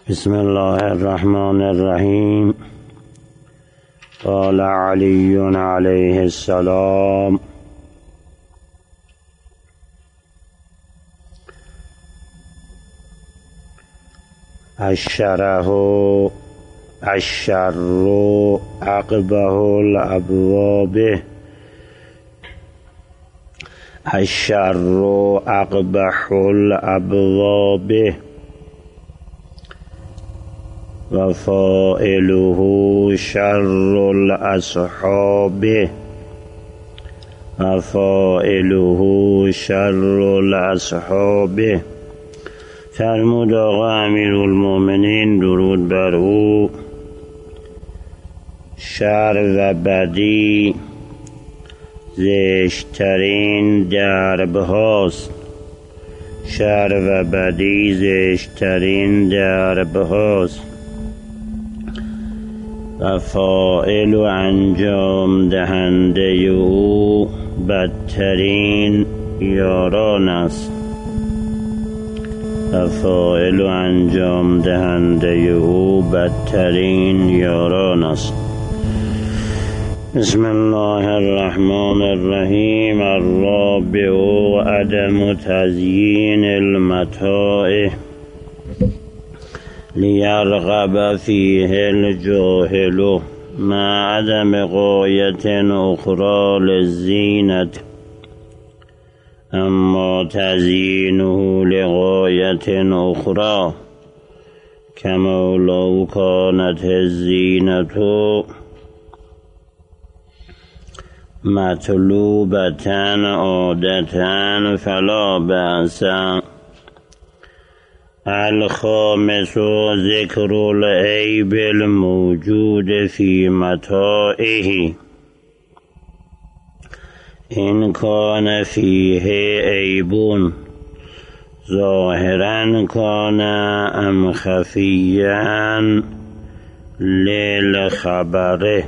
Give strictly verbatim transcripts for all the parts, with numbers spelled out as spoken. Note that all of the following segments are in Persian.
بسم الله الرحمن الرحیم. قال علی علیه السلام: الشره الشر عقبه الابواب الشر عقبه الابواب و فاعله شر الاصحاب و فاعله شر الاصحاب. فرمود آقا امیرالمومنین درود بر او: شر و بدی زشترین درب هاست. شر و بدی زشترین درب هاست و فاعل و انجام دهنده او بدترین یاران است. و فاعل و انجام دهنده او بدترین یاران است. بسم الله الرحمن الرحیم. الرابع عدم تزیین المتاع لیرغب فیه الجاهل مع عدم غایت اخرى للزینت، اما تزیینه لغایت اخرى کما لو کانت الزینت مطلوبتن عادتن فلا بأس. الخامس ذکر العیب الموجود فی متاعه ان کان فیه عیب ظاهرا کان ام خفیا للخبره،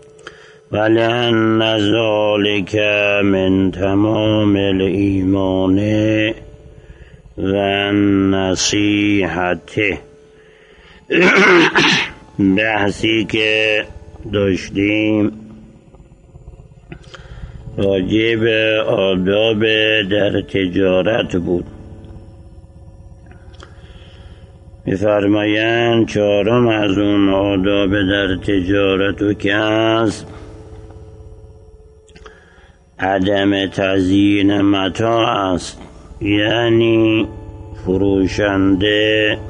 ولأن ذلك من تمام الایمان و نصیحت. بحثی که داشتیم راجع به آداب در تجارت بود. می‌فرمایند چهارم از اون آداب در تجارت و که است عدم تزیین متاع است، یعنی فروشنده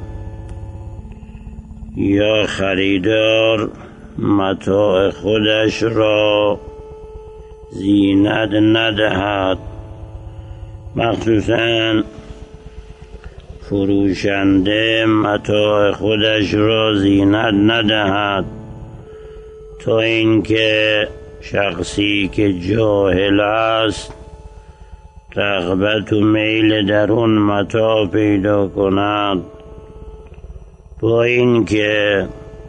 یا خریدار متاع خودش را زینت ندهد. مخصوصاً فروشنده متاع خودش را زینت ندهد تا اینکه شخصی که جاهل است رغبت و میل در اون متاع پیدا کند، با اینکه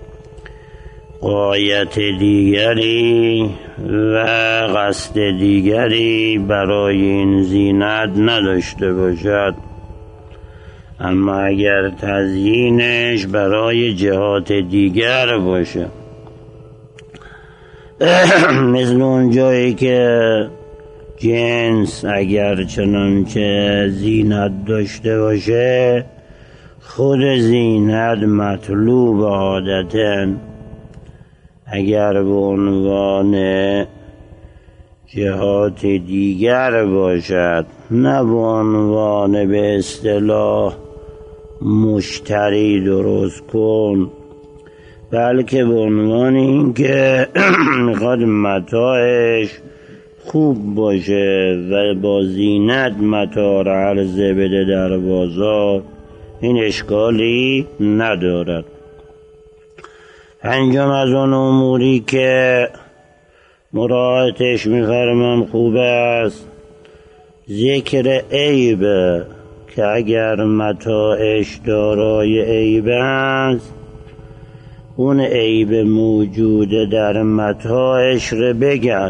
غایت دیگری و قصد دیگری برای این زینت نداشته باشد. اما اگر تزیینش برای جهات دیگر باشه، مثل اون جایی که جنس اگر چنانچه زینت داشته باشه، خود زینت مطلوب عادتاً، اگر به عنوان جهات دیگر باشد، نه به عنوان به اصطلاح مشتری درست کن، بلکه به عنوان این که میخواد متاعش خوب باشه و با زینت متاع را عرضه بده در بازار، این اشکالی ندارد. پنجم از اون اموری که مراعاتش میفرمان خوب است ذکر عیب، که اگر متاعش دارای عیب است اون عیب موجود در متاعش رو بگد.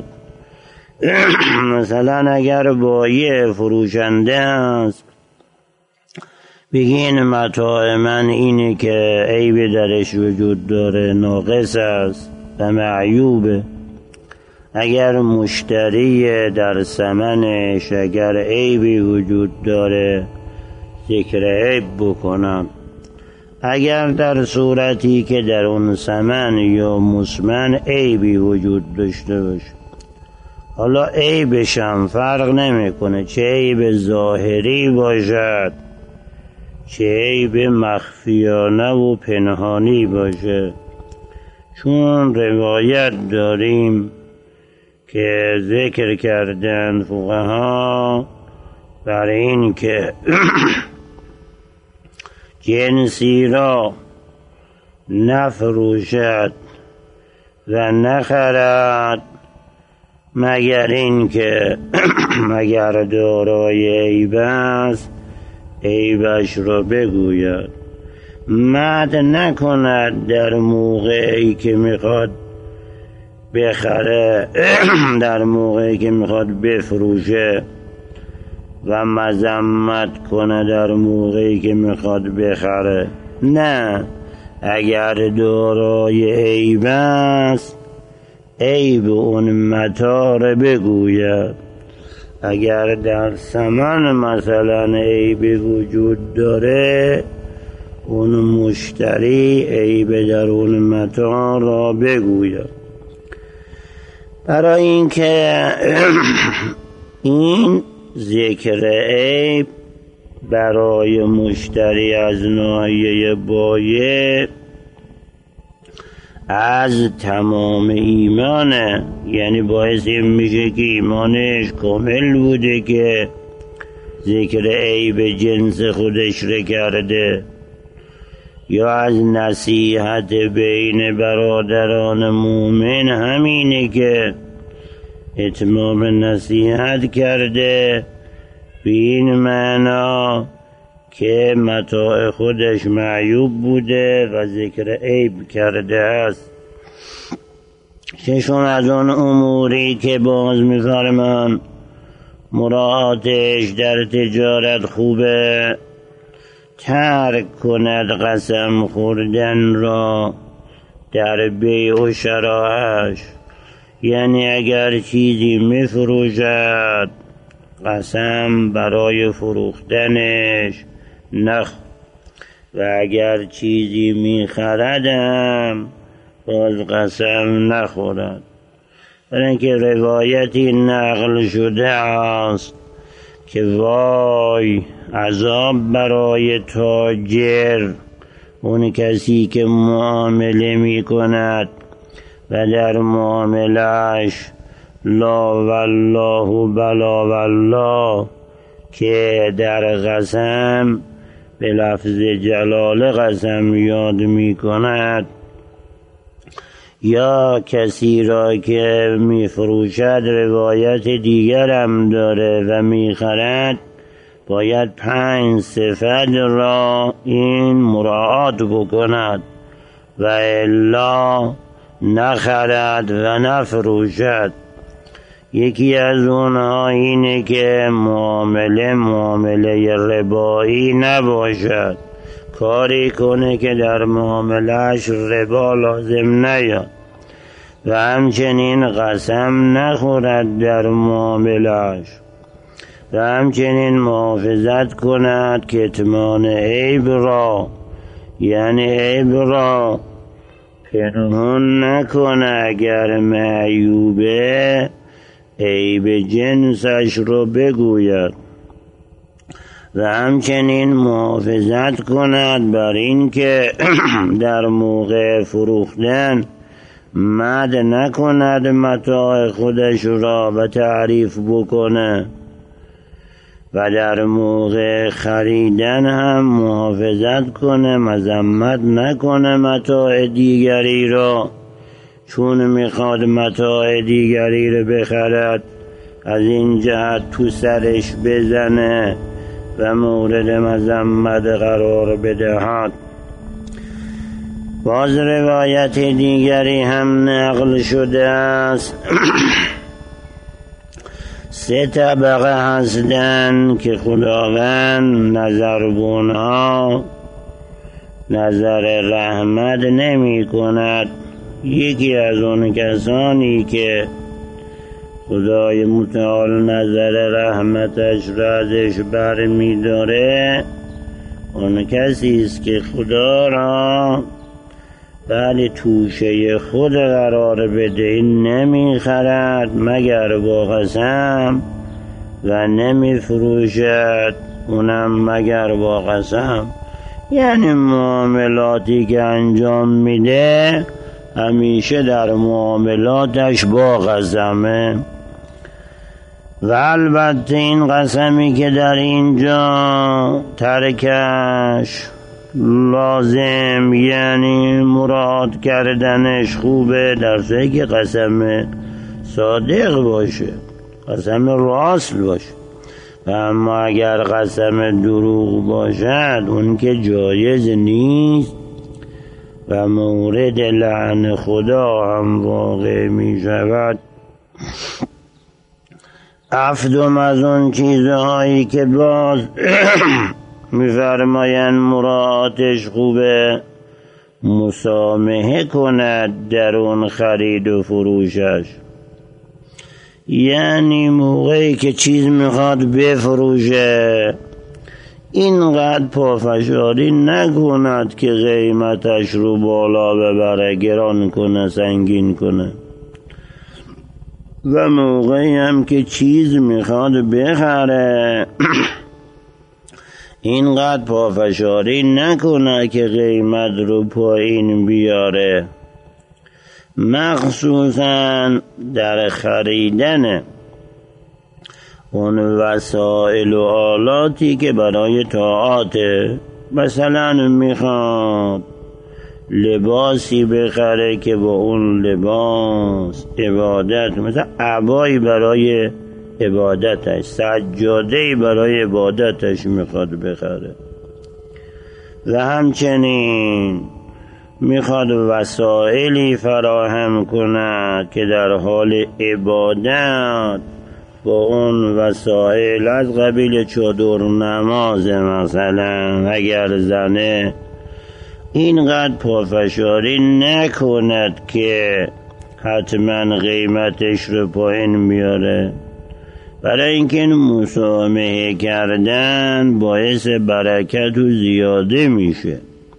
مثلا اگر بایع فروشنده است بگین متاع من اینه که عیب درش وجود داره، ناقص است و معیوبه. اگر مشتری در ثمنش اگر عیبی وجود داره ذکر عیب بکنم، اگر در صورتی که در اون ثمن یا مسمن عیبی وجود داشته باشه، حالا عیبش هم فرق نمیکنه، چه عیب ظاهری باشد چه عیب مخفیانه و پنهانی باشه. چون روایت داریم که ذکر کردن فقها بر این که جنسی را نفروشد و نخرد مگر این که مگر دارای عیب است عیبش را بگوید، مد نکند در موقعی که میخواد بخره در موقعی که میخواد بفروشه و مذمت کنه در موقعی که میخواد بخره. نه، اگر دارای عیب است عیب اون متاع را بگوید. اگر در ثمن مثلا عیبی وجود داره اون مشتری عیب در اون متاع را بگوید، برای اینکه این ذکر عیب برای مشتری از ناحیه بایع از تمام ایمانه، یعنی باعث این میشه که ایمانش کامل بوده که ذکر عیب جنس خودش رو کرده. یا از نصیحت بین برادران مومن همینه که اتمام نصیحت کرده به این معنا که متاع خودش معیوب بوده و ذکر عیب کرده است. ششم از اون اموری که باز می‌فرمان مراعاتش در تجارت خوبه، ترک کند قسم خوردن را در بیع و شرایش. یعنی اگر چیزی میفروشد قسم برای فروختنش نخ، و اگر چیزی میخردم باز قسم نخورد. برای اینکه روایتی نقل شده است که وای عذاب برای تاجر، اون کسی که معامله می کند و در معاملهش لا والله بلا والله که در قسم به لفظ جلال قسم یاد می کند، یا کسی را که می فروشد روایت دیگر هم داره و می خرد، باید پنج صفت را این مراعات بکند و الا نخرد و نفروشد. یکی از اونها اینه که معامله معامله ربایی نباشد، کاری کنه که در معاملهش ربا لازم نیاد، و همچنین قسم نخورد در معاملهش، و همچنین محافظت کند کتمان عیب را، یعنی عیب را پنهان نکنه، اگر معیوبه عیب جنسش رو بگوید، و همچنین محافظت کند بر این که در موقع فروختن مد نکند متاع خودش را و تعریف بکنه، و در موقع خریدن هم محافظت کنه مذمت نکنه متاع دیگری را، چون میخواد متاع دیگری رو بخرد از این جهت تو سرش بزنه و مورد مذمت قرار بدهد. باز روایت دیگری هم نقل شده است سه طبقه هستن که خداوند نظر بونها نظر رحمت نمی کند. یکی از اون کسانی که خدای متعال نظر رحمتش را ازش بر می داره اون کسی است که خدا را بعد توشه خود قرار بده. این نمی خرد مگر با قسم و نمی فروشد اونم مگر با قسم. یعنی معاملاتی که انجام میده همیشه در معاملاتش با قسمه. و البته این قسمی که در اینجا ترکش لازم یعنی مراد کردنش خوبه، در صورتی که قسم صادق باشه، قسم راست باشه. و اما اگر قسم دروغ باشد اون که جایز نیست و مورد لعن خدا هم واقع می شود. هفتم از اون چیزهایی که باز می‌فرمایند مراعاتش خوبه، مسامحه کند در اون خرید و فروشش. یعنی موقعی که چیز میخواد بفروشه اینقدر پافشاری نکند که قیمتش رو بالا ببره، گران کنه، سنگین کنه. و موقعی هم که چیز میخواد بخره اینقدر پافشاری نکنه که قیمت رو پایین بیاره، مخصوصا در خریدن اون وسایل و آلاتی که برای طاعاته. مثلا میخواد لباسی بخره که با اون لباس عبادت، مثلا عبایی برای عبادتش، سجاده‌ای برای عبادتش میخواد بخره. و همچنین میخواد وسایلی فراهم کند که در حال عبادت با اون وسایل از قبیل چادر نماز مثلا اگر زنه اینقدر پافشاری نکند که حتما قیمتش رو پایین میاره، برای اینکه این مسامحه کردن باعث برکت و زیاده میشه.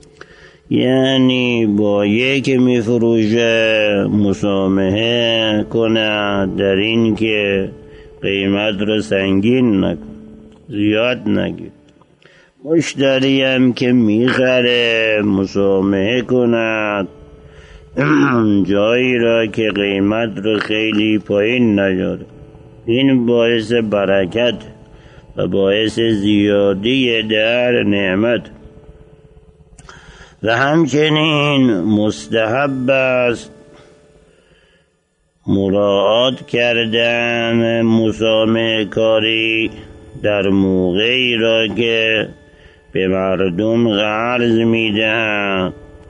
یعنی با یکی میفروشه مسامحه کند در این که قیمت رو سنگین نکن، زیاد نگیر. مشتری هم که میخره مسامحه کند جایی را که قیمت رو خیلی پایین نیاره. این باعث برکت و باعث زیادی در نعمت. و همچنین مستحب است مراعات کردن مسامحه کاری در موقعی را که به مردم قرض میدهند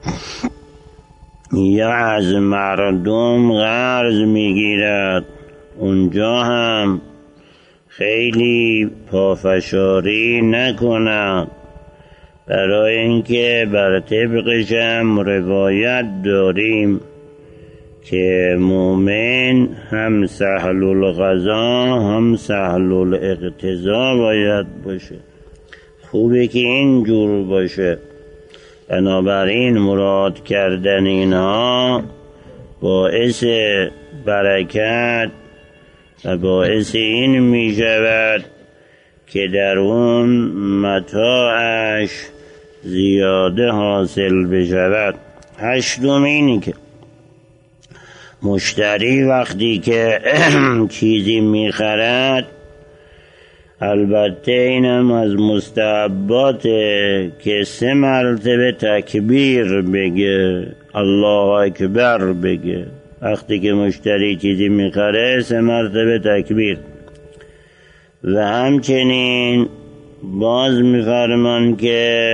یا از مردم قرض میگیرد. اونجا هم خیلی پافشاری نکند، برای اینکه بر طبقش هم روایت داریم که مومن هم سهل القضا هم سهل الاقتضا باید باشه. خوبه که اینجور باشه. بنابراین مراد کردن اینها باعث برکت و باعث این می شود که در اون متاعش زیاده حاصل بشود. هشتم اینی که مشتری وقتی که چیزی می خرد، البته اینم از مستحبات که سه مرتبه تکبیر بگه، الله اکبر بگه. وقتی که مشتری چیزی میخره سه مرتبه تکبیر. و همچنین باز میفرمان که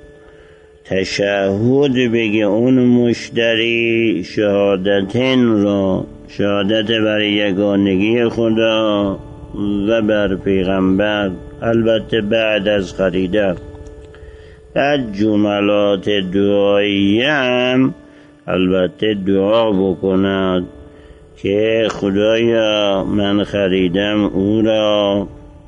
تشهد بگه اون مشتری، شهادتین رو، شهادت برای یگانگی خدا و بر پیغمبر، البته بعد از خریدن. بعد جملات دعایی هم البته دعا بکند که خدایا من خریدم او را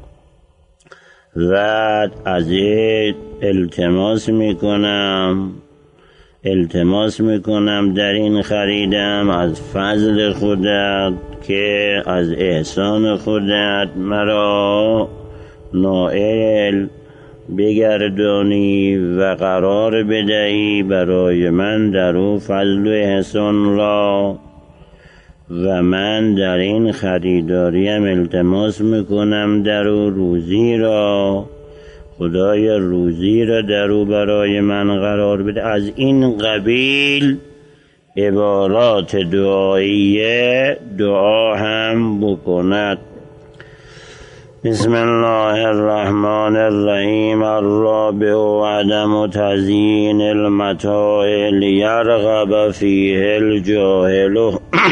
و ازت التماس میکنم التماس میکنم در این خریدم از فضل خودت که از احسان خودت مرا نائل بگردانی و قرار بدهی برای من در او فضل و احسان را، و من در این خریداریم التماس میکنم در او روزی را، خدای روزی را در او برای من قرار بده. از این قبیل عبارات دعاییه دعا هم بکند. بسم الله الرحمن الرحیم. الرابع عدم تزیین المتاع لیرغب فیه الجاهل.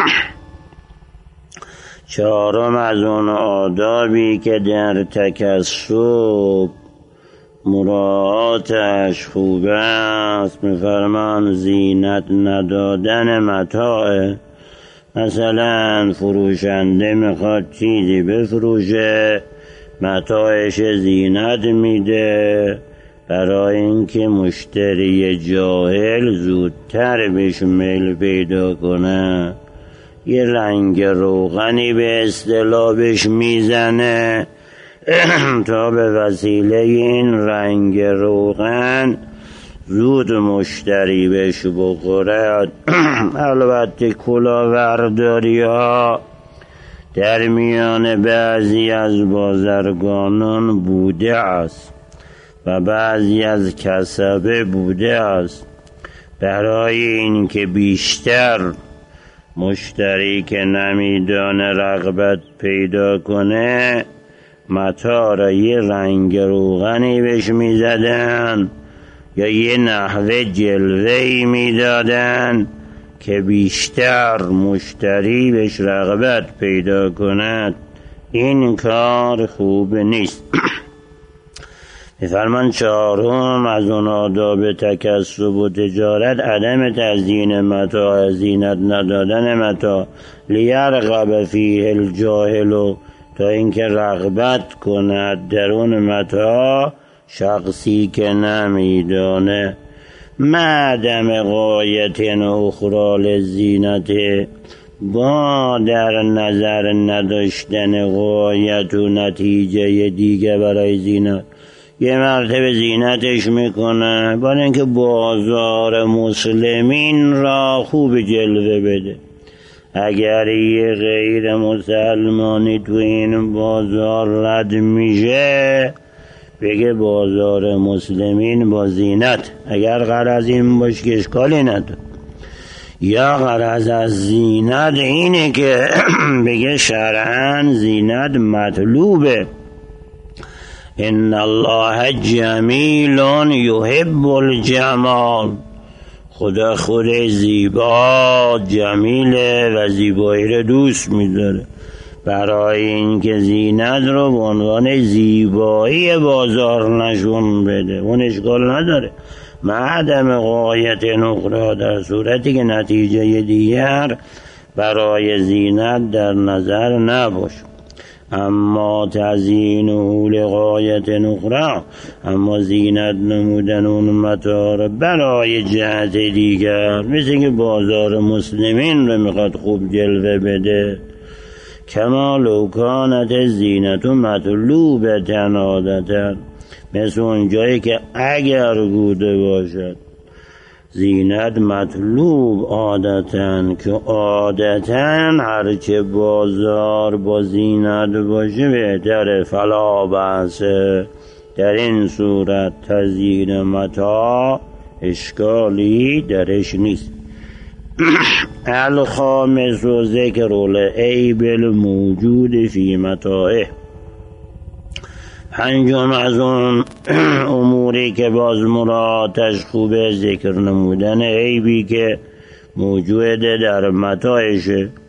چهارم از اون آدابی که در تکسب مراعاتش خوب است، می‌فرمان زینت ندادن متاع. مثلا فروشنده میخواد چیزی بفروشه، متاعش زینت میده برای اینکه مشتری جاهل زودتر بهش میل پیدا کنه. یه رنگ روغنی به اصطلاح بهش میزنه تا به وسیله این رنگ روغن زود مشتری بهش بخوره. البته کلاهبرداری ها در میان بعضی از بازرگانان بوده است و بعضی از کسبه بوده است. برای این که بیشتر مشتری که نمیدانه رغبت پیدا کنه، متاع را یه رنگ روغنی بهش میزدن یا یه نحوه جلوه‌ای میدادن که بیشتر مشتری بهش رغبت پیدا کند. این کار خوب نیست. می‌فرمان چهارم از اون آداب تکسب و تجارت عدم تزیین متاع، زینت ندادن متاع، لیرغب فیه الجاهل، تا اینکه رغبت کند در اون متاع شخصی که نمیدانه. معدم غایت اخرى للزینت، با در نظر نداشتن غایت و نتیجه دیگه برای زینت. یه مرتبه زینتش میکنه برای اینکه بازار مسلمین را خوب جلوه بده. اگر یه غیر مسلمانی تو این بازار رد میشه بگه بازار مسلمین با زینت، اگر غرض این باشه که اشکالی نداره. یا غرض از زینت اینه که بگه شرعاً زینت مطلوبه. ان الله جمیل یحب الجمال، خدا خود زیبا جمیله و زیبایی رو دوست می‌داره. برای اینکه زینت رو به عنوان زیبایی بازار نشون بده اون اشکال نداره. معدم غایت اخرى، در صورتی که نتیجه دیگر برای زینت در نظر نباشه. اما تزیینه لغایت اخرى، اما زینت نمودن اون متاع برای جهت دیگر، مثل که بازار مسلمین رو میخواد خوب جلوه بده. کما لو کانت زینت مطلوبتن عادتا، مثل اون جایی که اگر بوده باشد زینت مطلوب عادتاً، که عادتاً هرچه بازار با زینت باشه بهتره. فلا بأسه، در این صورت تزیین متاع اشکالی درش نیست. الخامس و ذکر العیب الموجود فی متاعه. پنجم از اون اموری که باز مراعاتش خوبه ذکر نمودن عیبی که موجوده در متاعشه.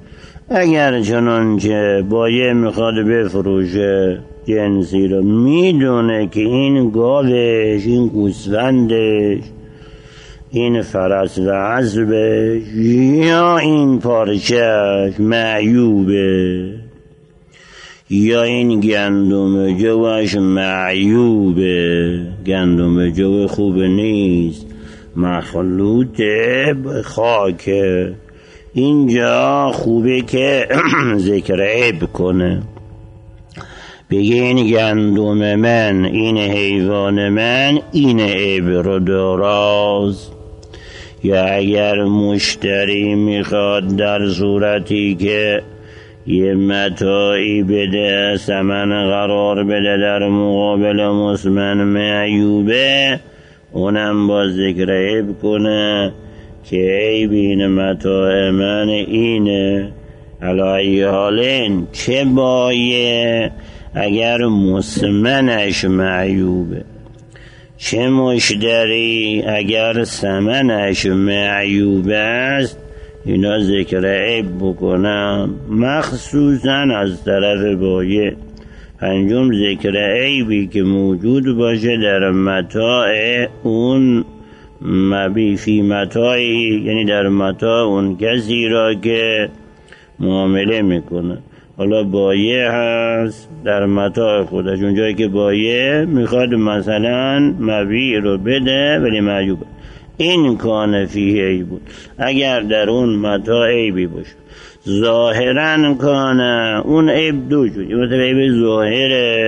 اگر چنانچه بایع میخواد بفروشه جنسی رو، میدونه که این گاوش، این گوسفندش، این فرس و اسبش یا این پارچهش معیوبه یا این گندم جوش معیوبه، گندم جو خوب نیست، مخلوطه به خاکه، اینجا خوبه که ذکر عیب کنه، بگه این گندم من، این حیوان من این عیب رو داراست. یا اگر مشتری میخواد در صورتی که یه متاعی بده، ثمن قرار بده در مقابل مسمن معیوبه، اونم با ذکر عیب کنه که عیب این متاع من اینه. علی حالین چه بایه اگر مسمنش معیوبه، چه مشتری اگر ثمنش معیوب است، اینا ذکر عیب بکنم مخصوصا از طرف بایع. پنجم ذکر عیبی که موجود باشه در متاع اون مبی فی متاعی، یعنی در متاع اون کسی را که معامله میکنه. حالا بایع هست در متاع خودش، اونجایی که بایع میخواد مثلا مبیع رو بده ولی معیوبه، این کان فیه عیب بود. اگر در اون متاع عیبی باشه ظاهرا کانه، اون عیب دو جوری، مثل عیب ظاهره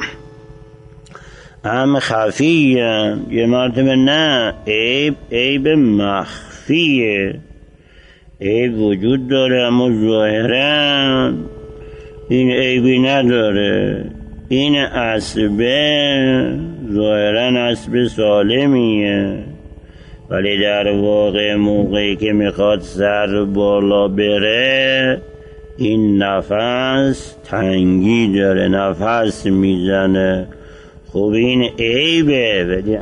هم خفیه، یه مرتبه نه عیب عیب مخفیه، عیب وجود داره اما ظاهرا این عیبی نداره. این اسبه ظاهرا اسب سالمیه ولی در واقع موقعی که میخواد سر بالا بره این نفس تنگی داره، نفس میزنه. خب این عیبه ولی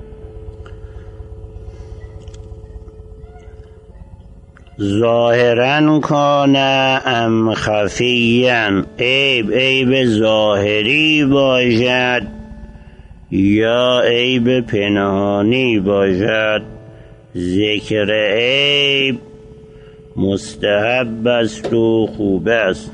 ظاهرا کانه ام خفیاً، عیب عیب ظاهری باشد یا عیب پنهانی باشد، ذکر عیب مستحب است و خوب است.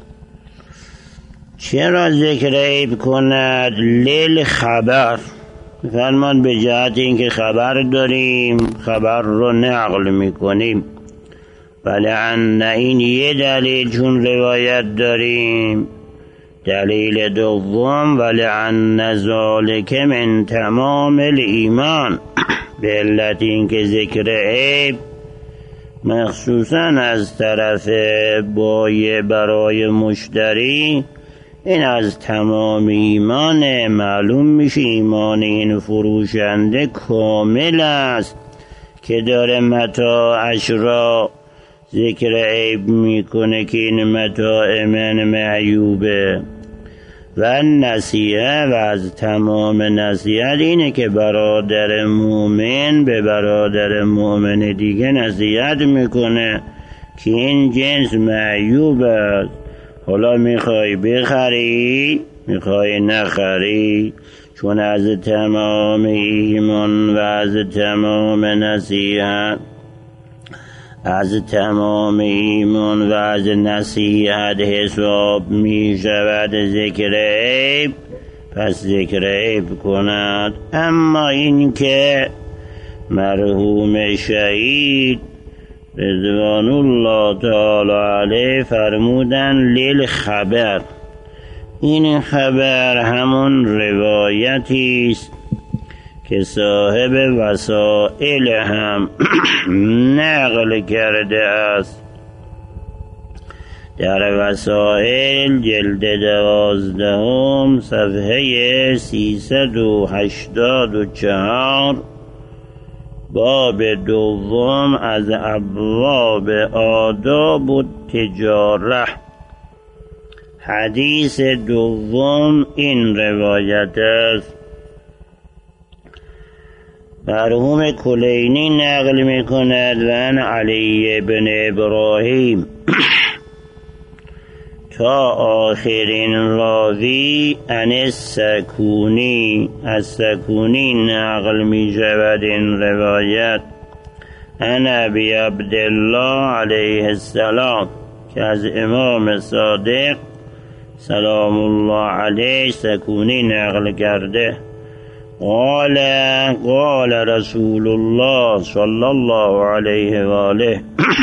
چرا ذکر عیب کند؟ لیل خبر، فرمان به جهت اینکه خبر داریم خبر رو نقل میکنیم. ولعن این یه دلیل چون روایت داریم. دلیل دوم ولعن ذالک من تمام الایمان، به علت اینکه ذکر عیب مخصوصا از طرف بایع برای مشتری این از تمام ایمان، معلوم میشه ایمان این فروشنده کامل است که داره متاعش را ذکر عیب میکنه که این متاع من معیوبه. و نصیحه، و از تمام نصیحت اینه که برادر مومن به برادر مومن دیگه نصیحت میکنه که این جنس معیوب است، حالا میخوای بخری میخوای نخری، چون از تمام ایمان و از تمام نصیحت، از تمام ایمان و از نصیحت حساب می شود ذکر عیب، پس ذکر عیب کند. اما این که مرحوم شهید رضوان الله تعالی علیه فرمودن لیل خبر، این خبر همون روایتی است که صاحب وسائل هم نقل کرده است. در وسائل جلد دوازدهم صفحه سیصد و هشتاد و چهار، باب دوم از ابواب آداب و تجاره، حدیث دوم این روایت است. مرحوم کلینی نقل می کند و عن علی بن ابراهیم تا آخرین راوی ان السکونی، از سکونی نقل می شود این روایت، ان ابی عبدالله علیه السلام، که از امام صادق سلام الله علیه سکونی نقل کرده. قال قال رسول الله صلی الله علیه و آله،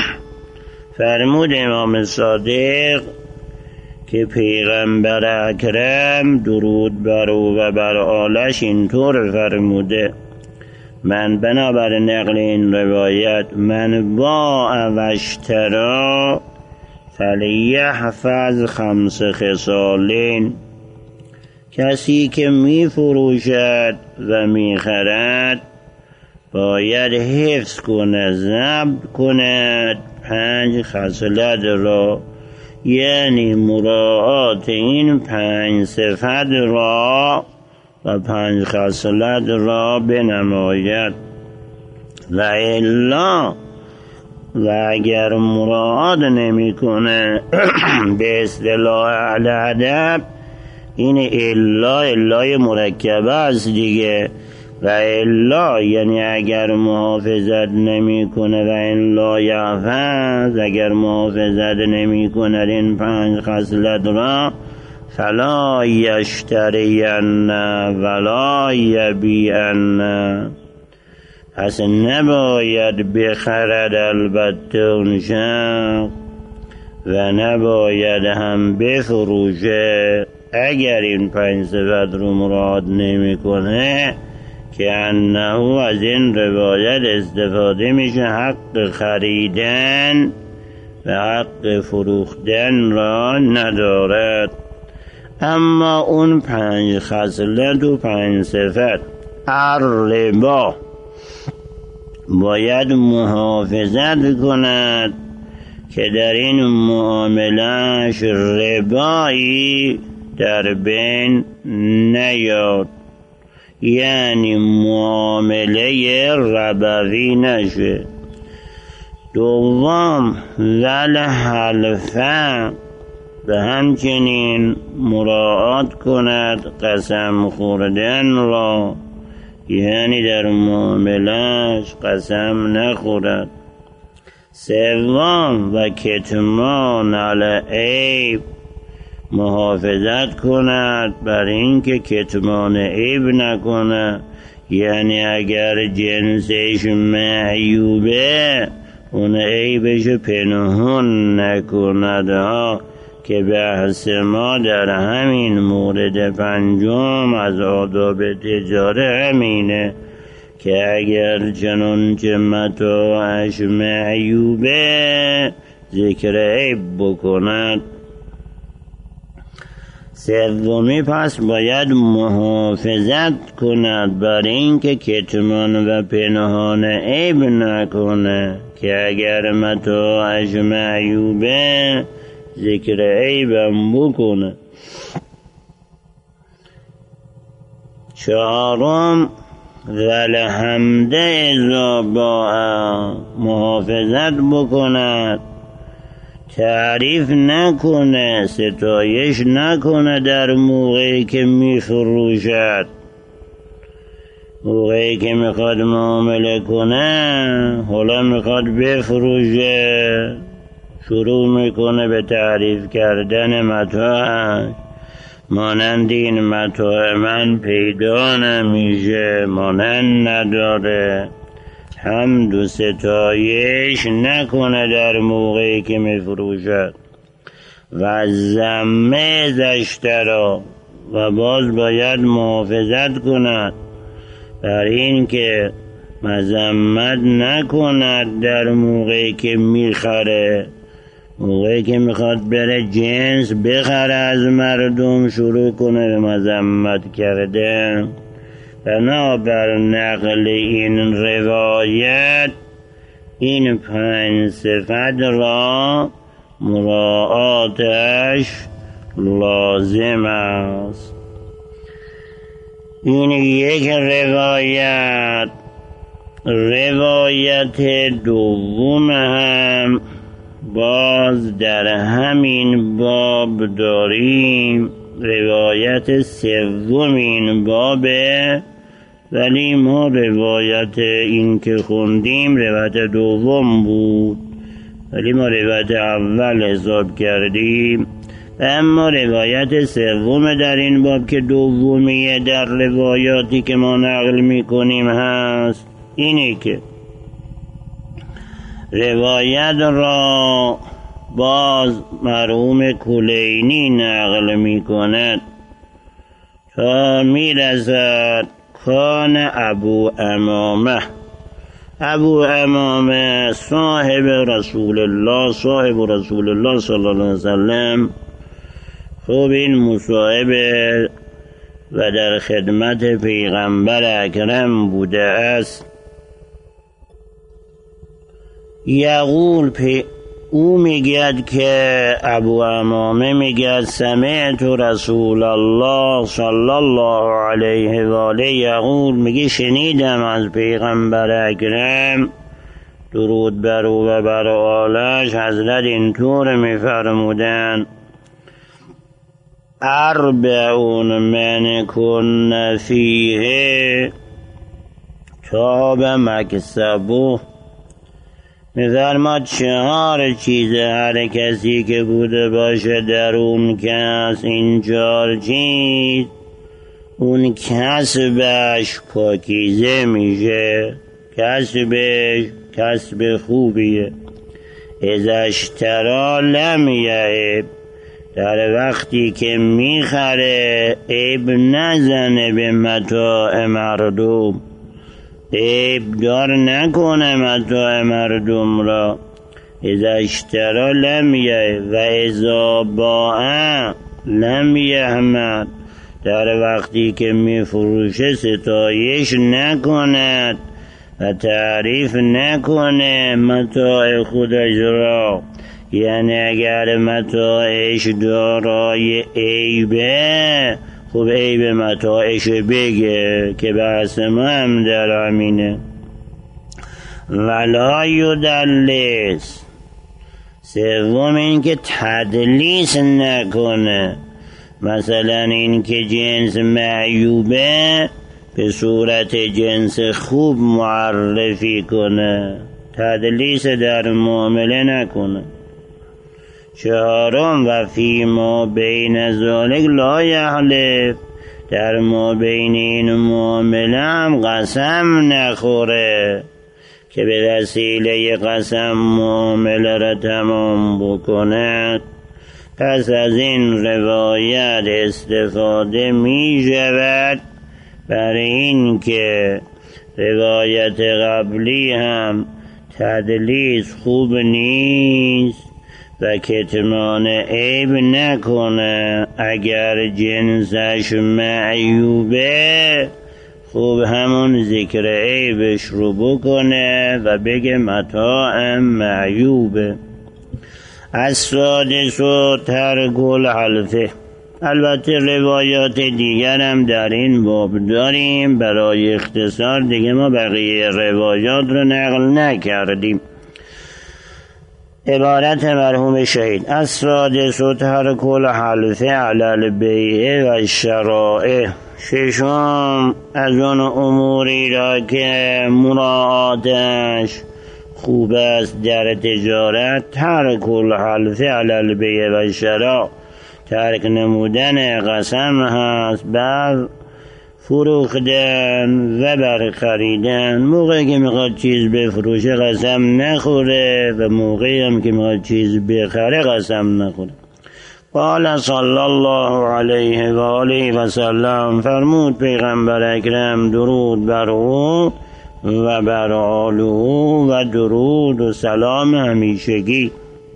فرمود امام صادق که پیغمبر اکرم درود بر او و بر آلش اینطور فرموده: من بنابر نقل این روایت، من با اوشترا فلیحفظ خمس خصالین، کسی که می فروشد و می خرد باید حفظ کند، ضبط کند پنج خصلت را، یعنی مراعات این پنج صفت را و پنج خصلت را بنماید. و الا، و اگر مراعات نمی کنه به اصطلاح اهل ادب این الا الای مرکبه است دیگه، و الا یعنی اگر محافظت نمی کنه و الا یحفظ، اگر محافظت نمی کنه این پنج خصلت را، فلا یشترین ولا یبیعن، پس نباید بخرد البته اون شخص و نباید هم بفروشه اگر این پنج صفت رو مراعات نمی کنه، که انه از این روایت استفاده میشه حق خریدن و حق فروختن را ندارد. اما اون پنج خصلت و پنج صفت، الربا باید محافظت کند که در این معاملهش ربایی در بین نیاد، یعنی معامله ربوی نشه. دوم ول حلفه، به همچنین مراعات کند قسم خوردن را، یعنی در معاملهش قسم نخورد. سوم و کتمان العیب، محافظت کند بر اینکه کتمان عیب نکنه، یعنی اگر جنسش معیوبه اون عیبش پنهان نکند ها، که بحث ما در همین مورد پنجم از آداب تجاره همینه که اگر چنانچه متاعش معیوبه ذکر عیب بکند. سومی پس باید محافظت کند بر اینکه کتمان و پنهان عیب نکنه، که اگر متاعش معیوبه ذکر عیبم بکنه. چهارم ولحمده اذا باع، محافظت بکند تعریف نکنه، ستایش نکنه در موقعی که می فروشد. موقعی که میخواد معامله کنه، حالا میخواد بفروشه، شروع میکنه به تعریف کردن متاعش، مانند این متاع من پیدا نمیشه، مانند نداره، حمد و ستایش نکنه در موقعی که میفروشد. و ذمه زشترا، و باز باید محافظت کند بر این که مذمت نکند در موقعی که میخره. موقعی که میخواد بره جنس بخره از مردم، شروع کنه به مذمت کرده. بنابر نقل این روایت این پنج صفت را مراعاتش لازم است. این یک روایت. روایت دوم هم باز در همین باب داریم روایت سوم این بابه، ولی ما روایت این که خوندیم روایت دوم بود، ولی ما روایت اول حساب کردیم. اما روایت سوم در این باب که دومیه در روایاتی که ما نقل میکنیم هست اینه که روایت را باز مرحوم کلینی نقل میکند تا میرسد کان ابو امامه. ابو امامه صاحب رسول الله صاحب رسول الله صلی الله علیه وسلم خوب این مصاحبه و در خدمت پیغمبر اکرم بوده است. یقول پی او میگد که ابو امامه میگد سمعت رسول الله صلی الله علیه و آله یقول، میگه شنیدم از پیغمبر اکرم درود بر او و بر آلش حضرت اینطور میفرمودن اربعون من کن فیه تاب مکسبه. می‌فرماد چهار چیز هر کسی که بوده باشه در اون کس، این چهار چیز اون کسبش پاکیزه میشه، کسبش کسب خوبیه. اذا اشتری لم یعب، در وقتی که میخره عیب نزنه به متاع مردم، عیب دار نکنه متاع مردم را. اذا اشتری لم یعب و اذا باع لم یحمد، در وقتی که میفروشه ستایش نکند و تعریف نکنه متاع خودش را. یعنی اگر متاعش دارای عیبه، خب عیب متاعش بگه که بحث ما هم در همینه. ولا یدلس، سوم این که تدلیس نکنه، مثلا این که جنس معیوبه به صورت جنس خوب معرفی کنه، تدلیس در معامله نکنه. چهارم و فی ما بین ذالک لا یحلف، در ما بین این معامله هم قسم نخوره که به وسیله قسم معامله را تمام بکند. پس از این روایت استفاده می شود برای این که روایت قبلی هم تدلیس خوب نیست و کتمان عیب نکنه. اگر جنسش معیوبه خوب همون ذکر عیبش رو بکنه و بگه متاعم معیوبه. از سادس و ترک الحلفه. البته روایات دیگر هم در این باب داریم، برای اختصار دیگه ما بقیه روایات رو نقل نکردیم. عبارت مرحوم شهید از سادس و ترک الحلفه علی البیع و شرائع. ششم از اون اموری را که مراعاتش خوب است در تجارت، ترک الحلفه علی البیع و شرائع، ترک نمودن قسم هست بر فروختن و بر خریدن. موقعی که میخواد چیز بفروشه قسم نخوره و موقعی هم که میخواد چیز بخره قسم نخوره. قال صلی الله علیه و آله و سلم، فرمود پیغمبر اکرم درود بر او و بر آل او و درود و سلام همیشگی،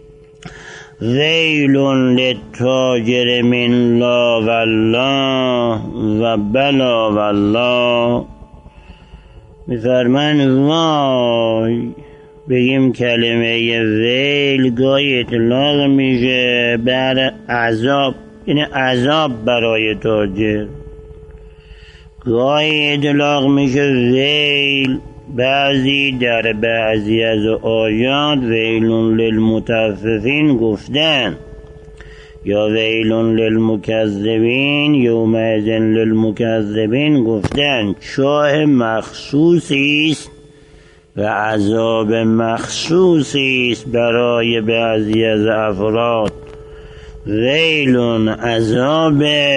ویل للتاجر من لا والله و بلا والله. میفرمان وای، بگیم کلمه ویل گاهی اطلاق میشه بر عذاب، یعنی عذاب برای تاجر. گاهی اطلاق میشه ویل بعضی در بعضی از آیات ویل للمطففین گفتن یا ویل للمکذبین یومئذ للمکذبین گفتن. چاه مخصوصی است و عذاب مخصوصی است برای بعضی از افراد. ویل عذاب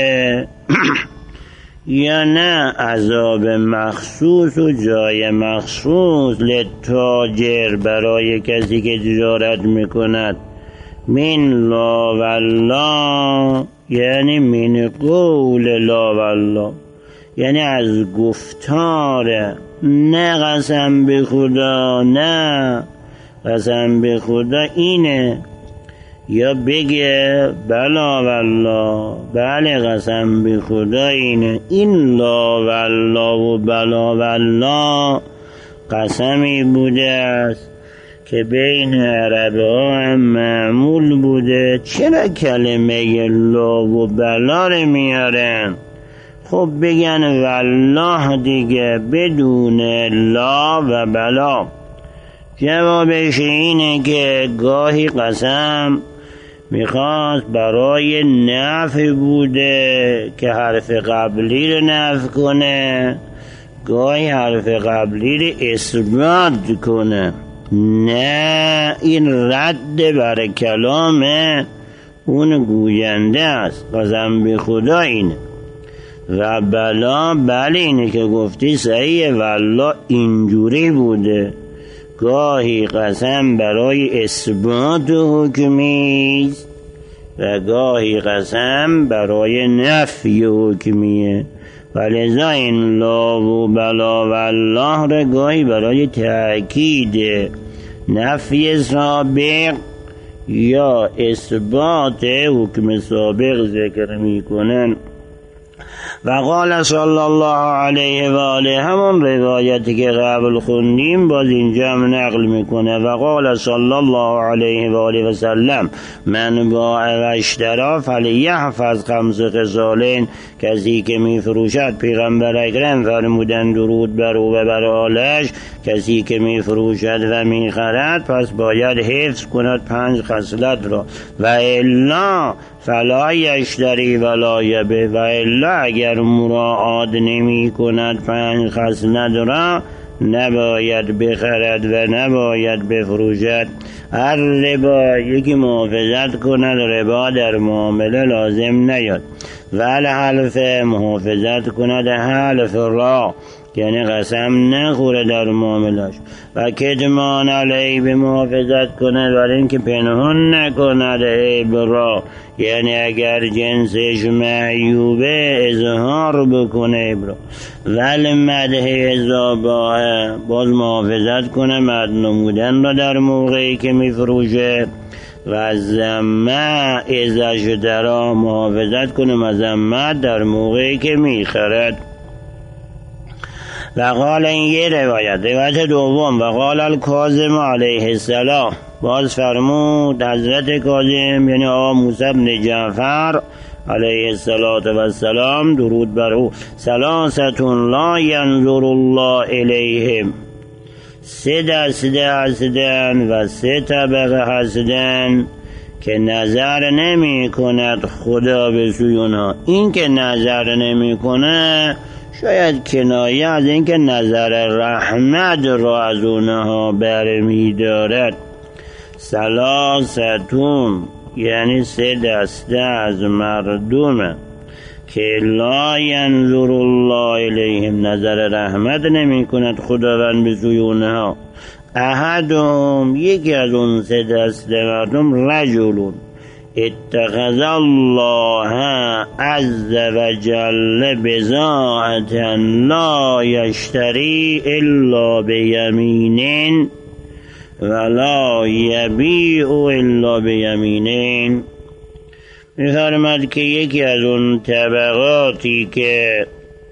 یا نه عذاب مخصوص و جای مخصوص لتاجر برای کسی که تجارت میکند. من لا والله یعنی من قول لا والله یعنی از گفتار، نه قسم به خدا، نه قسم به خدا اینه، یا بگه بلا والله بله قسم به خدا اینه. این لا والله و بلا والله قسمی بوده است که بین عرب ها هم معمول بوده. چرا کلمه لا و بلا رو میارن؟ خب بگن والله دیگه بدون لا و بلا. جوابش اینه که گاهی قسم میخواست برای نفع بوده که حرف قبلی رو نفع کنه، گاهی حرف قبلی رو اثبات کنه. نه، این رد بر کلام اون گوینده است. قسم به خدا اینه. و بلا بله اینه که گفتی صحیحه، والله اینجوری بوده. گاهی قسم برای اثبات حکمی است و گاهی قسم برای نفی حکمیه. ولذا این لا و بلا و الله را گاهی برای تأکید نفی سابق یا اثبات حکم سابق ذکر میکنن. و قال صلی الله علیه و آله، همون روایتی که قبل خوندیم باز اینجا هم نقل میکنه. و قال صلی الله علیه و آله و سلم من باع و اشترا فلیحفظ خمس خصالین، کسی که میفروشد، پیغمبر اکرم فرمودن درود بر او و بر آلش، کسی که میفروشد و میخرد پس باید حفظ کند پنج خصلت را. و الا فلا یشتری ولا یبیع، و الا اگر مراعات نمی کند پنج خصلت را نباید بخرد و نباید بفروشد. هر ربا یکی محافظت کند ربا در معامله لازم نیاد. و الحلف محافظت کند حلف را، یعنی قسم نخوره در معاملش. و کتمان علیب محافظت کند برای اینکه پنهان نکند عیب را، یعنی اگر جنسش معیوبه اظهار بکنه عیب را. ول مدح ازاباه، باز محافظت کنه مد نمودن را در موقعی که میفروشه. و زمه ازش درا، محافظت کنه مذمت در موقعی که میخرد. و قال این یه روایت. روایت دوم، و قال الکاظم علیه السلام، باز فرمود حضرت کاظم یعنی آقا موسی بن جعفر علیه السلام درود بر او، ثلاثتون لا ینظر الله الیهم، سه دسته هستند و سه طبقه هستند که نظر نمی کند خدا به سوی اونها. این که نظر نمی کنه شاید کنایه از این که نظر رحمت را از اونها برمی دارد. ثلاثتون یعنی سه دسته از مردم که لا ینظر الله الیهم، نظر رحمت نمی کند خداوند به سوی اونها. احدهم یکی از اون سه دسته مردم رجلون اتخذ الله عز وجل بضاعة لا یشتری الا بیمین ولا یبیع الا بیمین. می‌فرماید که یکی از اون طبقاتی که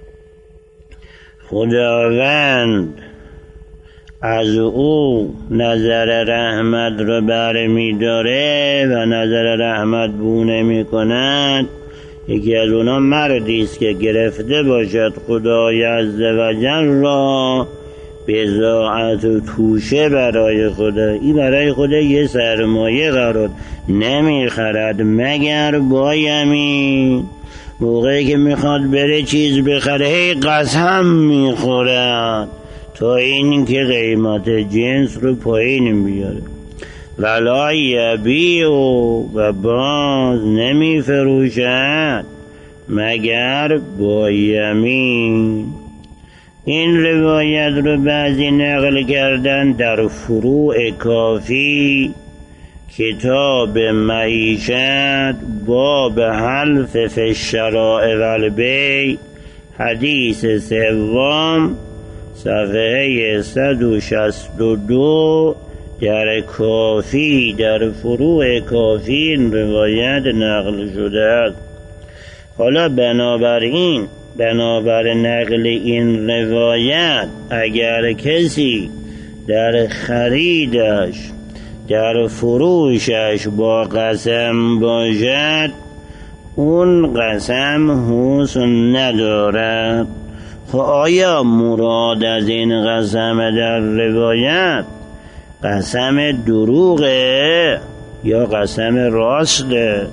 خداوند از او نظر رحمت رو برمی داره و نظر رحمت بو نمی کند، یکی از اونا مردی است که گرفته باشد خدای عزوجل را بضاعت و توشه برای خدا، این برای خدا یه سرمایه قرار نمیخرد مگر با یمین. موقعی که میخواد بره چیز بخره هی قسم میخورد تا این که قیمت جنس رو پایین بیاره. ولا یبیع و باز نمیفروشد مگر با یمین. این روایت رو بعضی نقل کردن در فروع کافی کتاب معیشت باب حلف فی الشراء و البیع حدیث سوم صفحه صد و شصت و دو در کافی، در فروع کافی این روایت نقل شده است. حالا بنابراین بنابر نقل این روایت اگر کسی در خریدش در فروشش با قسم باشد اون قسم حسن ندارد. خب آیا مراد از این قسم در روایت قسم دروغه یا قسم راسته؟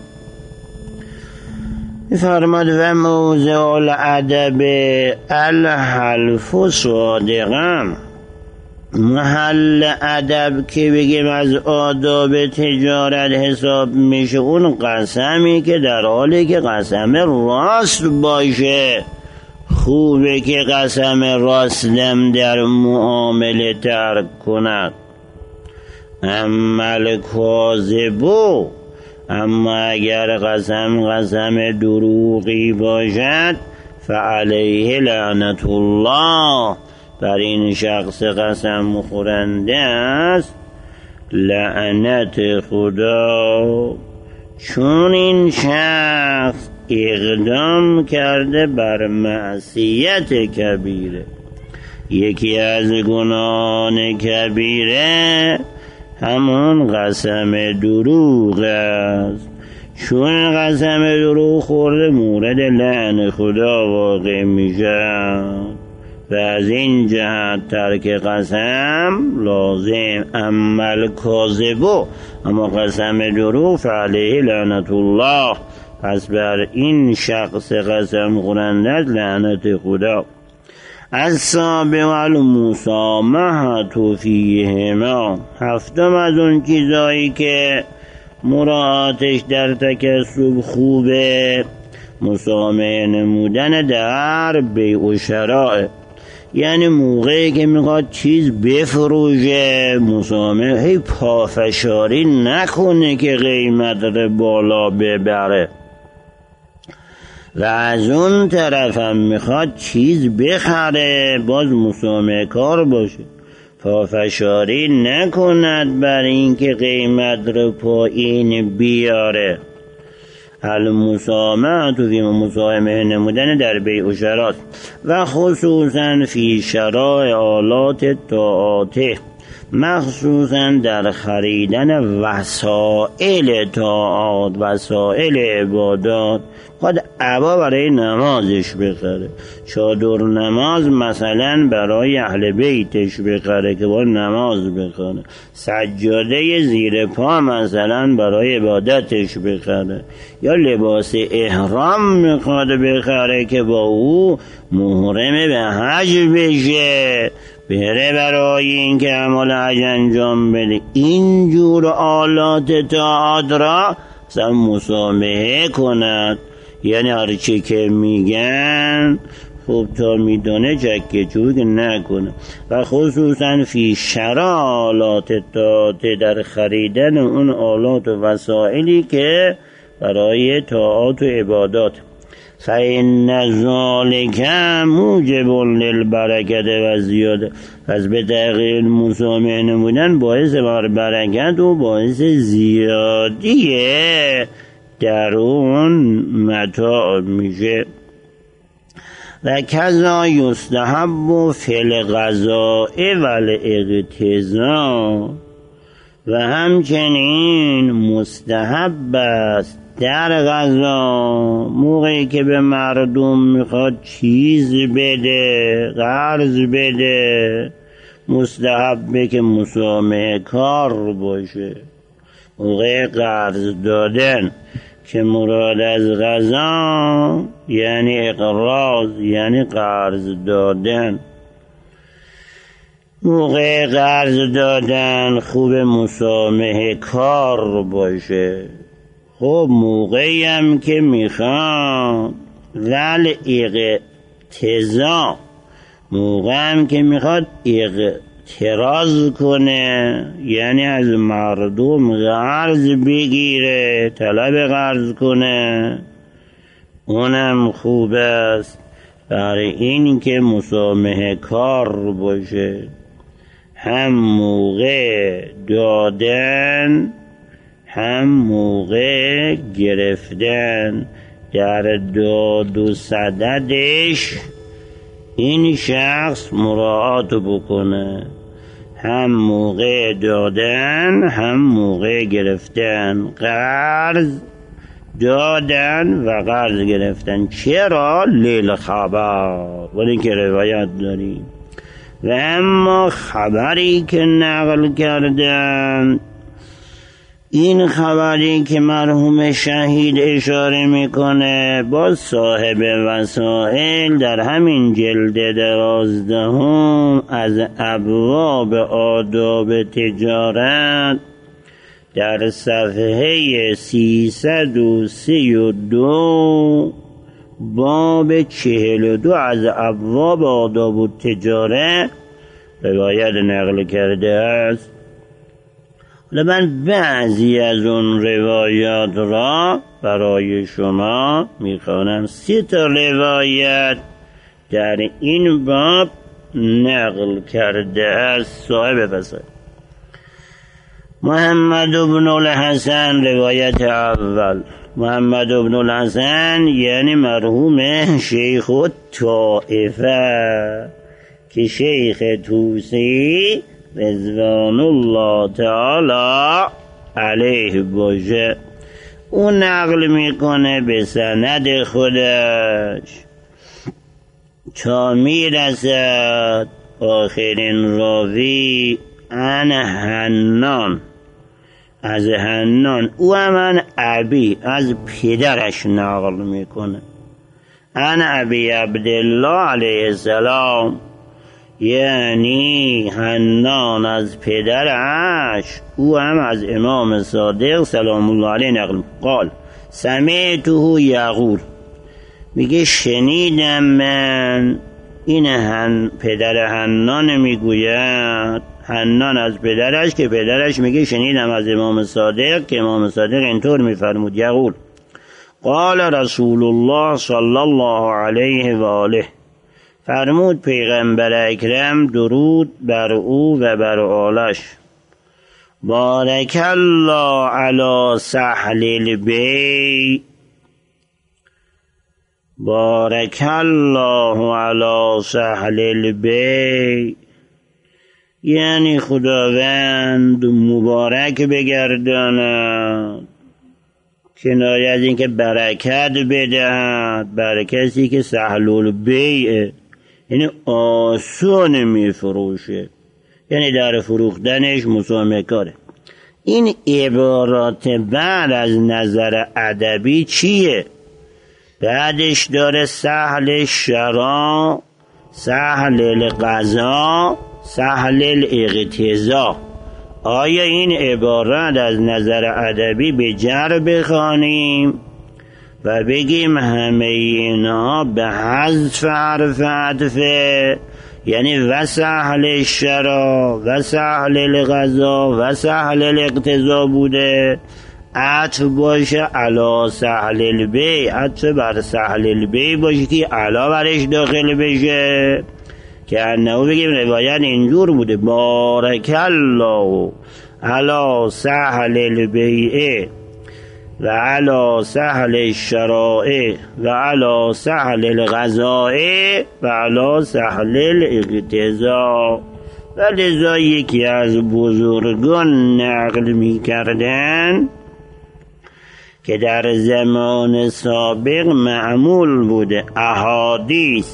فرماد و موضع الادب الحلف صادقا. محل ادب که بگیم از آداب تجارت حساب میشه اون قسمی که در حالی که قسم راست باشه. خوبه که قسم راستم در معامله ترک کند. اما کاذبو، اما اگر قسم قسم دروغی باشد فعلیه لعنت الله، بر این شخص قسم خورنده است لعنت خدا، چون این شخص اقدام کرده بر معصیت کبیره. یکی از گناهان کبیره همون قسم دروغ است. چون قسم دروغ خورده مورد لعن خدا واقع میشه و از این جهت ترک قسم لازم. عمل کاذبو، اما قسم دروغ فعلیه لعنت الله، پس بر این شخص قسم خورنده لعنت خدا. السابع المسامحة فیهما، هفتم از اون چیزایی که مراعاتش در تکسب خوبه مسامحه نمودن در بیع و شراء. یعنی موقعی که میخواد چیز بفروشه مسامحه، هی پافشاری نکنه که قیمت رو بالا ببره و از اون طرف هم میخواد چیز بخره باز مسامحه کار باشه، پافشاری نکند بر این که قیمت رو پایین بیاره. المسامحه تو فی مسامحه نمودن در بیع و شراء و خصوصا فی شراء آلات طاعات، مخصوصا در خریدن وسائل طاعات، وسائل عبادات. خود عبا برای نمازش بخره، چادر نماز مثلا برای اهل بیتش بخره که با نماز بخره، سجاده زیر پا مثلا برای عبادتش بخره، یا لباس احرام میخواد بخره که با او محرم به حج بشه، بره برای این که عمل حج انجام بده. اینجور آلات طاعات را اصلا مسامحه کند. یعنی هرچی که میگن خوب تا میدونه جکه چوک نکنه. و خصوصا فی شراء آلات طاعات، در خریدن اون آلات و وسائلی که برای طاعات و عبادات. فإن ذلک موجب للبرکت و زیاده، پس به تحقیق مسامحه نمودن باعث بر برکت و باعث زیادیه در اون متاع میشه. و کذا یستحب فی الغذاء و الاغتذاء، و همچنین مستحب است در غذا موقعی که به مردم میخواد چیز بده، قرض بده، مستحبه که مسامحه کار باشه. موقع قرض دادن که مراد از قضا یعنی اقراض، یعنی قرض دادن. موقع قرض دادن خوب مسامحه کار باشه. خب موقعی هم که میخواد ول اقتضا، موقع هم که میخواد اقتراض کنه، یعنی از مردم قرض بگیره، طلب قرض کنه، اونم خوب است برای این که مسامحه کار باشه. هم موقع دادن هم موقع گرفتن در داد و سددش این شخص مراعات بکنه. هم موقع دادن هم موقع گرفتن، قرض دادن و قرض گرفتن. چرا؟ لیل خبر، ولی که روایت داریم. و اما خبری که نقل کردن، این خبری که مرحوم شهید اشاره میکنه با صاحب وسائل در همین جلد دوازدهم از ابواب آداب تجارت در صفحه سیصد و سی و دو باب چهل و دو از ابواب آداب و تجارت روایت نقل کرده است. من بعضی از اون روایات را برای شما میخوانم. سی تا روایت در این باب نقل کرده است صاحب وسائل. محمد بن الحسن روایت اول. محمد بن الحسن یعنی مرحوم شیخ الطائفه که شیخ توسی رضوان الله تعالی علیه باشه، اون نقل میکنه به سند خودش تا میرسد آخرین راوی ان حنان، از حنان او همان ابی از پدرش نقل میکنه. ان ابی عبدالله علیه السلام، یعنی حنان از پدرش، او هم از امام صادق سلام الله علیه نقل. قال سمعته یقول، میگه شنیدم من، این هن پدر حنان میگوید، حنان از پدرش که پدرش میگه شنیدم از امام صادق که امام صادق اینطور میفرمود. یقول قال رسول الله صلی الله علیه و آله، فرمود پیغمبر اکرم درود بر او و بر آلش، بارک الله علی سهل البی، بارک الله علی سهل البی، یعنی خداوند مبارک بگرداند، کنایه از این که برکت بدهد بر کسی که سهل البیعه، یعنی آسان میفروشه، یعنی در فروختنش مسامحه کاره. این عبارات بعد از نظر ادبی چیه؟ بعدش داره سهل الشرا، سهل القضا، سهل الاقتضا. آیا این عبارات از نظر ادبی به جر بخوانیم و بگیم همه اینا به حذف حرف عطفه، یعنی و سهل الشرا و سهل القضا و سهل الاقتضا بوده، عطف باشه علا سهل البی، عطف بر سهل البی باشه که علا برش داخل بشه، که انهو بگیم روایت اینجور بوده بارک الله علا سهل البیع و علا سهل الشرائع و علا سهل القضاء و علا سهل الاقتضاء. و لذا یکی از بزرگان نقل می کردن که در زمان سابق معمول بوده احادیث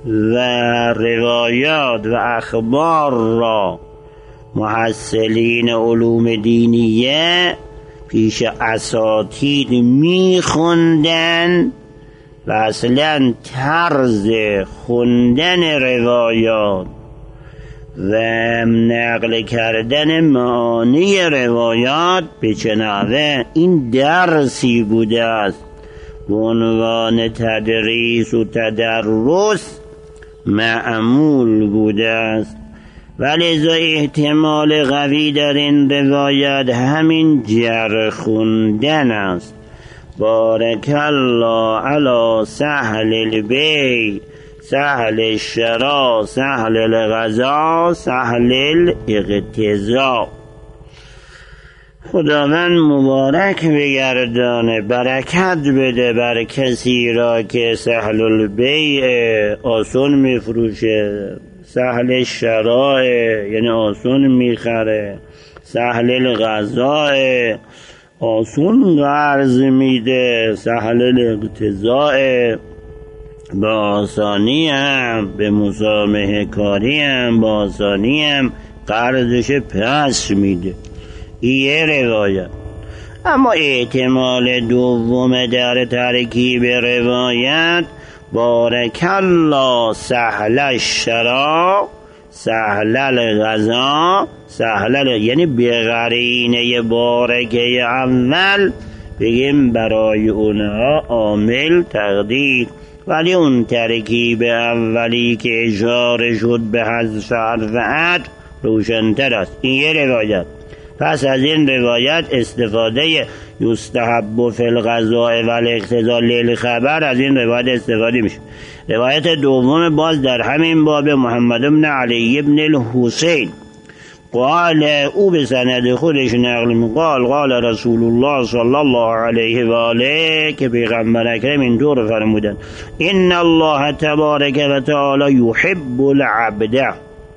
و روایات و اخبار را محصلین علوم دینیه پیش اساتید میخوندن و اصلا طرز خوندن روایات و نقل کردن معانی روایات به چه نحوه این درسی بوده است به عنوان تدریس و تدرس معمول بوده است. ولذا احتمال قوی در این روایت همین جر خوندن است. بارک الله علی سهل البی، سهل الشرا، سهل الغذا، سهل الاقتضا. خداوند مبارک بگردانه، برکت بده بر کسی را که سهل البیع آسون میفروشه، سهل الشراء یعنی آسون میخره، سهل الغذا آسون قرض میده، سهل الاقتضاء با آسانی هم، به مسامحه کاری هم با آسانی هم قرضش پس میده. این یه روایت. اما احتمال دوم در ترکیب روایت بارک الله سهل الشرا سهل الغذا سهل، یعنی به قرینه بارکه اول بگیم برای اونها عامل تقدیر، ولی اون ترکیب اولی که اشاره شد به حذف حرف عطف روشن‌تر است. این یه روایت. پس از این روایت استفاده یستحب فی القضاء و الاقتضاء للخبر از این روایت استفاده میشه. روایت دوم باز در همین باب محمد بن علی بن الحسین قال، او به سند خودش نقل می قال قال رسول الله صلی الله علیه و آله، که پیغمبر اکرم اینطور فرمودن ان الله تبارک و تعالی یحب العبد،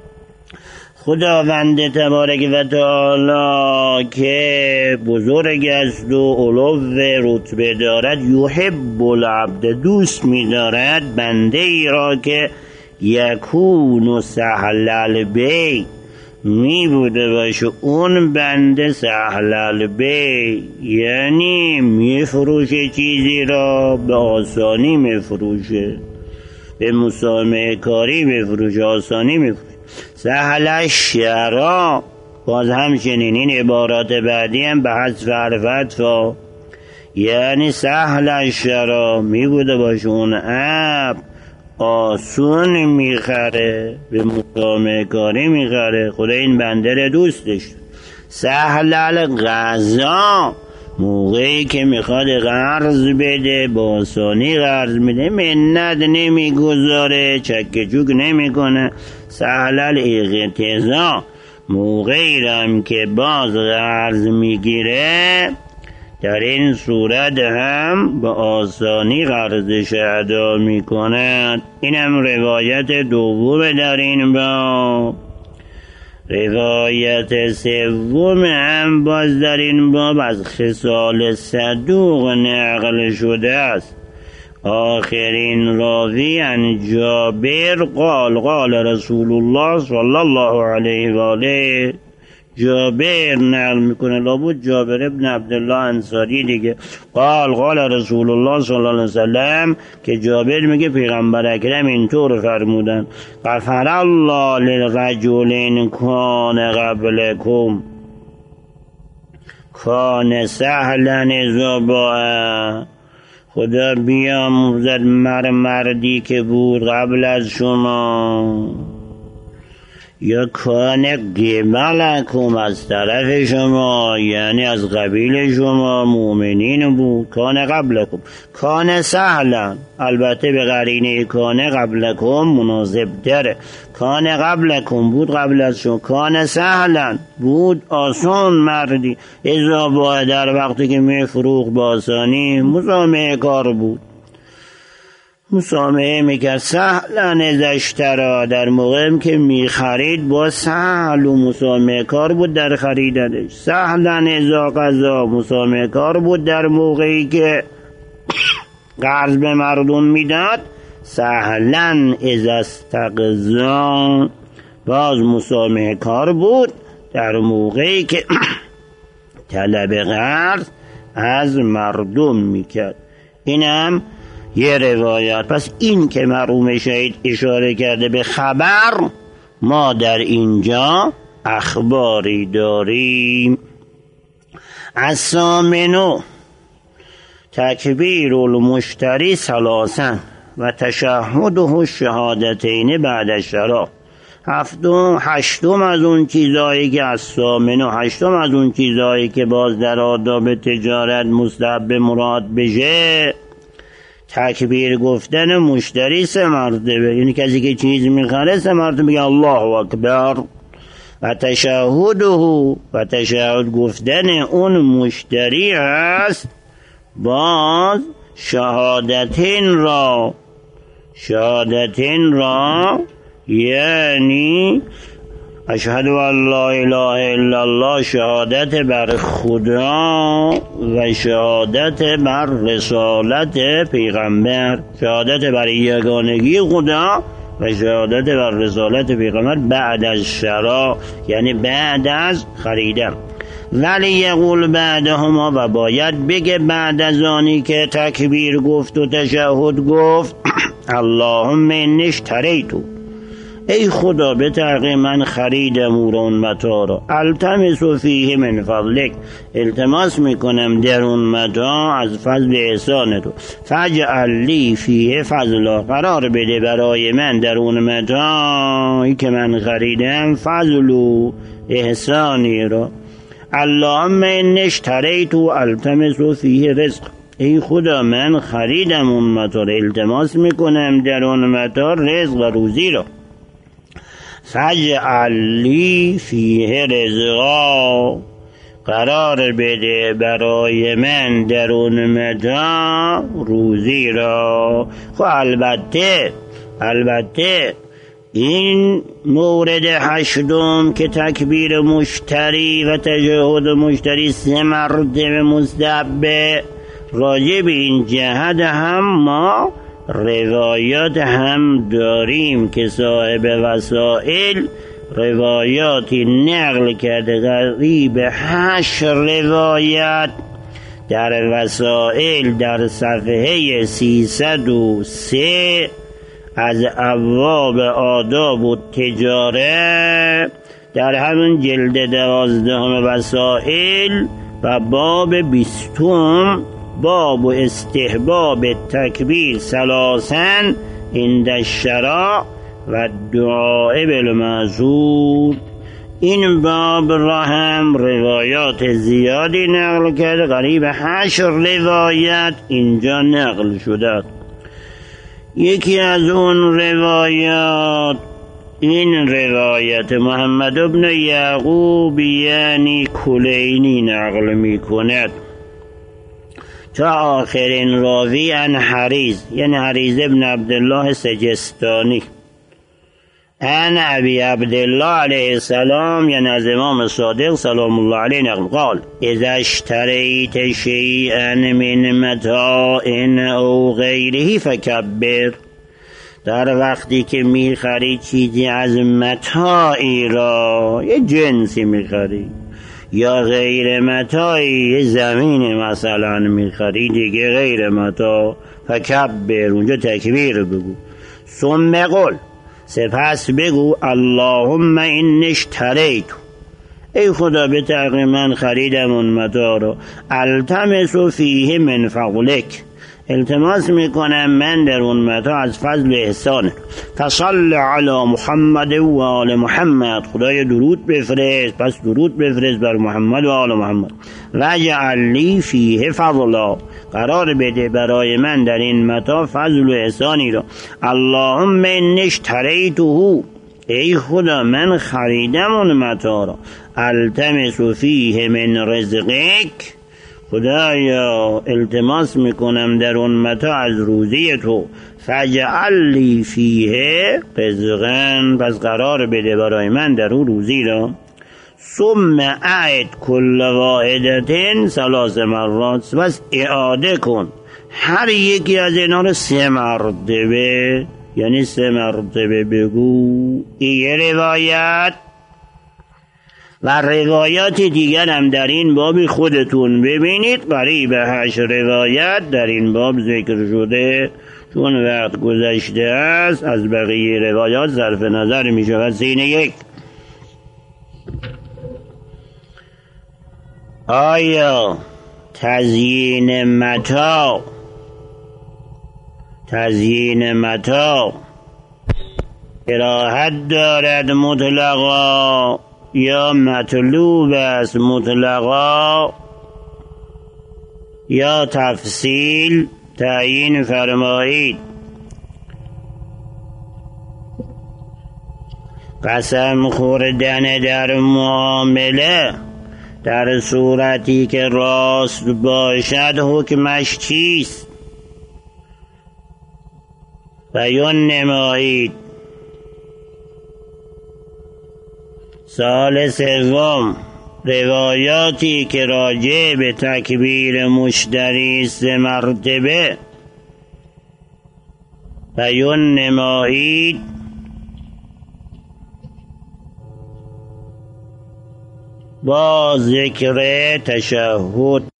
خداوند تبارک و تعالی که بزرگ است و علو رتبه دارد، یحب العبد دوست می دارد بنده ای را که یکون سهل البی می بوده باشه، اون بنده سهل البی یعنی می فروشه چیزی را به آسانی می فروشه، به مسامحه کاری می فروشه، آسانی می فروشه. سهل الشرا باز همچنین این عبارات بعدی هم به حذف حرف عطف، یعنی سهل الشرا می بوده باشه اون عبد آسون میخره، به مسامحه کاری میخره، خدا این بنده رو دوستش. سهل الغذا موقعی که میخواد قرض بده با آسانی قرض میده، منت نمیگذاره، چک چوک نمیکنه. سهل الاقتضاء موقعی هم که باز قرض میگیره، در این صورت هم به آسانی قرضش ادا می کند. این هم روایت دوم در این باب. روایت سوم هم باز در این باب از خصال صدوق نقل شده است. آخرین راوی عن جابر قال قال رسول الله صلی الله علیه و آله، جابر نقل میکنه، لابد جابر ابن عبدالله انصاری دیگه. قال قال رسول الله صلی الله علیه وسلم، که جابر میگه پیغمبر اکرم اینطور فرمودن غفر الله للرجلین کان قبلکم کان سهلا اذا باع، خدا بیاموزد مر مردی که بود قبل از شما، یا کان قبلکم از طرف شما یعنی از قبیل شما مؤمنین بود، کان قبلکم کان سهلا، البته به قرینه کان قبلکم مناسب داره، کان قبلکم بود قبل از شما، کان سهلا بود آسان مردی، اذا با در وقتی که می فروخ با آسانی مسامحه کار بود، مسامحه میکرد. سهلا اذا اشتری، در موقعی که میخرید با سهل و مسامحه کار بود در خریدنش. سهلا اذا قضا، مسامحه کار بود در موقعی که قرض به مردم میداد. سهلا اذا استقضا، باز مسامحه کار بود در موقعی که طلب قرض از مردم میکرد. اینم یه روایت. پس این که مرحوم شهید اشاره کرده به خبر، ما در اینجا اخباری داریم. از ثامنو تکبیر المشتری ثلاثا و تشهده شهادتین بعد الشراء. هفتم هشتم از اون چیزایی که از ثامنو، هشتم از اون چیزایی که باز در آداب تجارت مستحب مراد بشه، تکبیر گفتن مشتری سه مرتبه، یعنی کسی که چیز میخره سه مرتبه میگه الله اکبر. و تشهده، و تشهد گفتن اون مشتری است باز شهادتین را، شهادتین را یعنی اشهد ان لا اله الا الله، شهادت بر خدا و شهادت بر رسالت پیغمبر، شهادت بر یگانگی خدا و شهادت بر رسالت پیغمبر بعد از شرا، یعنی بعد از خریدن. ولی یقول بعدهما، و باید بگه بعد از آنی که تکبیر گفت و تشهد گفت اللهم انی اشتریتو، ای خدا به تحقیق من خریدم او را، اون متاع را، التمس فیه من فضلک، التماس میکنم در اون متاع از فضل احسان تو، فاجعل لی فیه فضلا، قرار بده برای من در اون متاعی که من خریدم فضل و احسانی را. اللهم انی اشتریتو التمس فیه رزق، ای خدا من خریدم اون متاع، التماس میکنم در اون متاع رزق و روزی را. فاجعل لی فیه رزقا، قرار بده برای من در اون متاع روزی را. خب البته البته این مورد هشتم که تکبیر مشتری و تشهد مشتری سه مرتبه مستحبه، راجع به این جهت هم ما روایات هم داریم که صاحب وسائل روایاتی نقل کرده، قریب هشت روایت در وسائل در صفحه سیصد و سه از ابواب آداب و تجاره، در همون جلد دوازدهم وسائل و باب بیستم، باب استحباب تکبیر ثلاثا عند الشراء و دعاء بالمعذور، این باب را هم روایات زیادی نقل کرده، قریب هشت روایت اینجا نقل شده. یکی از اون روایات این روایت محمد ابن یعقوب یعنی کلینی نقل می کند تا آخرین راوی ان حریز، یعنی حریز ابن عبدالله سجستانی، ان ابی عبدالله علیه السلام، یعنی از امام صادق سلام الله علیه نقل، قال اذا اشتریت شیئا من متاع او غیره فکبر، در وقتی که میخری چیزی از متاعی را، یه جنسی میخری یا غیر متاعی، یه زمین مثلا میخری دیگه غیر متاع، فکبر، اونجا تکبیر بگو. ثم قل، سپس بگو اللهم این اشتریتو، ای خدا به تحقیق من خریدم اون متاع رو، التمس فیه من فضلک، التماس میکنم من در اون متاع از فضل احسان. فصل علی محمد و آل محمد، خدای درود بفرست، پس درود بفرست بر محمد و آل محمد. وجعل لی فیه فضلا، قرار بده برای من در این متاع فضل و احسانی را. اللهم انی اشتریته، ای خدا من خریدم اون متاع را. التمس فیه من رزقک، خدایا التماس میکنم در اون متاع از روزی تو. فجعل لی فیه رزقا، پس قرار بده برای من در اون روزی را. ثم اعد کل واحدتین ثلاث مرات، پس اعاده کن هر یکی از اینا رو سه مرتبه، یعنی سه مرتبه بگو. این یه روایت و روایات دیگر هم در این باب خودتون ببینید. قریب هشت روایت در این باب ذکر شده. چون وقت گذشته است از بقیه روایات صرف نظر می شود. سینه یک، آیا تزیین متاع تزیین متاع کراهت دارد مطلقا یا مطلوب است مطلقا، یا تفصیل تعیین فرمایید. قسم خوردن در معامله در صورتی که راست باشد حکمش چیست؟ بیان نمایید. سال سوم، روایاتی که راجع به تکبیر مشتری سه مرتبه بیان نمایید. با ذکر تشهد.